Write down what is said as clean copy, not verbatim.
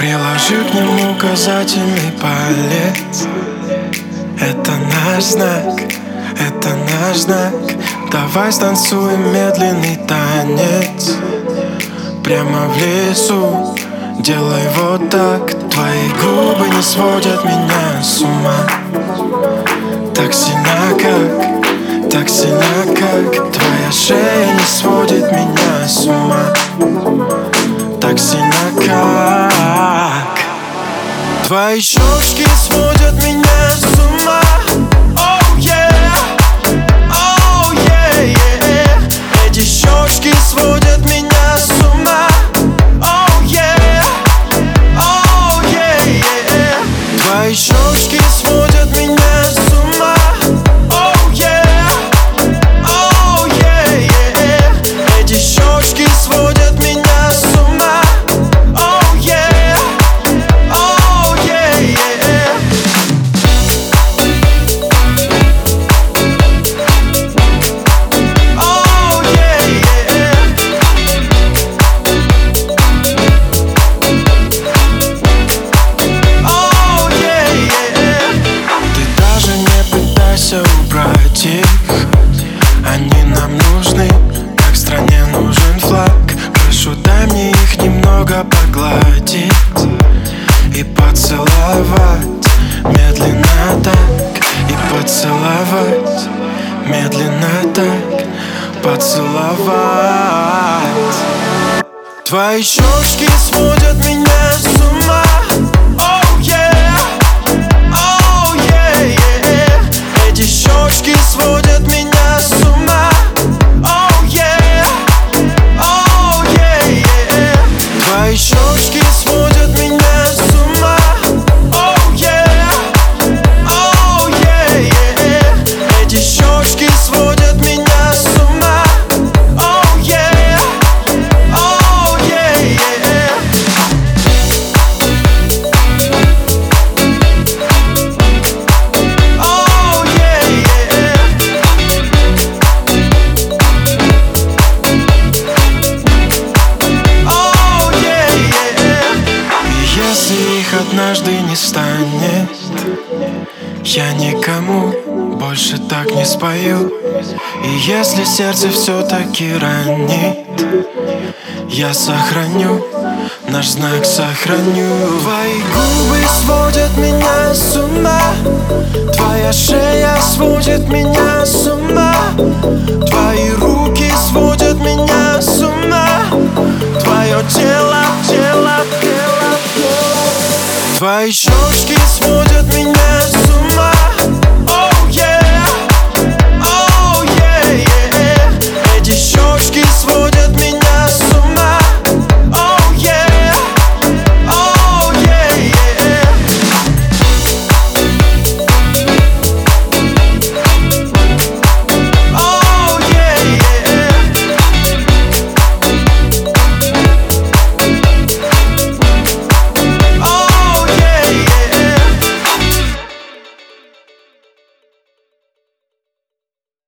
Приложи к нему указательный палец. Это наш знак, это наш знак. Давай станцуем медленный танец прямо в лесу, делай вот так. Твои губы не сводят меня с ума. Так сильно как твоя шея не сводит меня с ума. Так сильно как твои щечки сводят меня с ума. Oh yeah, oh yeah, yeah. Эти щечки сводят меня с ума. Oh yeah, oh yeah, yeah. Твои щечки сводят меня с ума. Oh yeah, oh yeah, yeah. Эти щечки сводят меня с ума. Oh yeah, oh yeah, yeah. Oh yeah, yeah. Oh yeah, yeah. Ты даже не пытайся убрать их. Они нам нужны, как стране нужен флаг. Прошу, дай мне их немного погладить и поцеловать медленно так. И поцеловать медленно так. Поцеловать. Твои щечки сводят меня с ума. Oh yeah, oh yeah, yeah. Эти щечки сводят меня с ума. Oh yeah, oh yeah, yeah. Твои щечки сводят меня с ума. Oh yeah, oh yeah, yeah. Эти щечки сводят меня с ума. Oh yeah, oh yeah, yeah. Oh yeah, yeah. Oh yeah, yeah. И если их однажды не станет, я никому больше так не спою. И если сердце все-таки ранит, я сохраню, наш знак сохраню. Твои губы сводят меня с ума. Твоя шея сводит меня с ума. Твои руки сводят меня с ума. Твое тело. Твои щечки